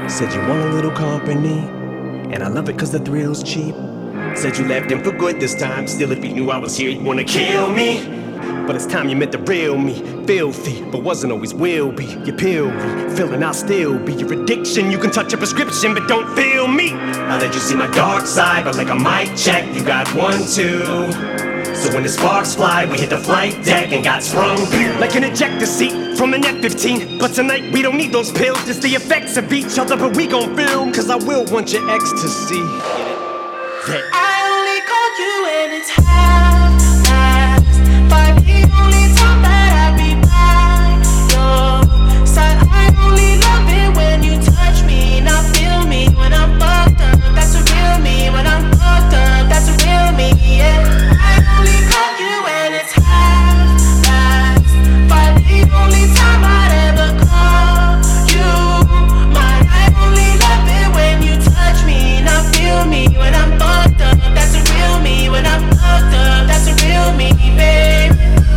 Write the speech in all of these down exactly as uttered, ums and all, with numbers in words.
Said you want a little company, and I love it cause the thrill's cheap. Said you left him for good this time. Still, if you knew I was here, you'd wanna kill me. But it's time you met the real me. Filthy, but wasn't always will be. Your pill be, feeling I'll still be your addiction. You can touch a prescription, but don't feel me. I let you see my dark side, but like a mic check, you got one, two. So when the sparks fly, we hit the flight deck and got sprung like an ejector seat from an F fifteen. But tonight we don't need those pills, just the effects of each other. But we gon' film, cause I will want your ecstasy. That I only call you when it's half-past five. The only time that I be by your side. I only love it when you touch me, not feel me when I'm fucked up. That's a real me. When I'm fucked up, that's a real me, yeah. I only call you when it's half-past five. The only time I'd ever call you mine. I only love it when you touch me, not feel me when I'm fucked up. That's a real me. When I'm fucked up, that's a real me, babe.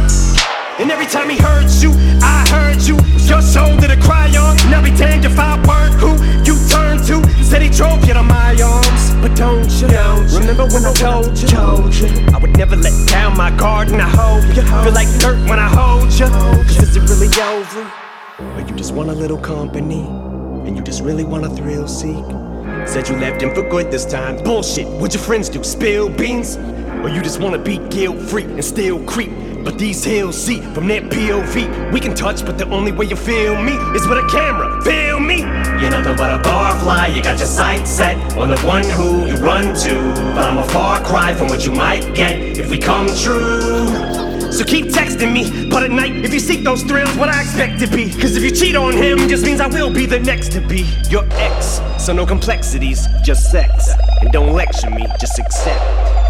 And every time he heard you, I heard you. It was your shoulder to cry on. Now be damned if I weren't who you turned to. Said he drove you to my arms, but don't you, don't you remember when I told you, told you I would never let down my guard and I hold you. Feel like dirt when I hold you. Cause is it really over? Or you just want a little company, and you just really want a thrill seek? Said you left him for good this time. Bullshit, what'd your friends do, spill beans? Or you just wanna be guilt-free and still creep? But these hills see from their P O V. We can touch, but the only way you feel me is with a camera, feel me. You're nothing but a barfly, you got your sights set on the one who you run to. But I'm a far cry from what you might get if we come true. So keep texting me, but at night, if you seek those thrills, what I expect to be. Cause if you cheat on him, just means I will be the next to be your ex. So no complexities, just sex. And don't lecture me, just accept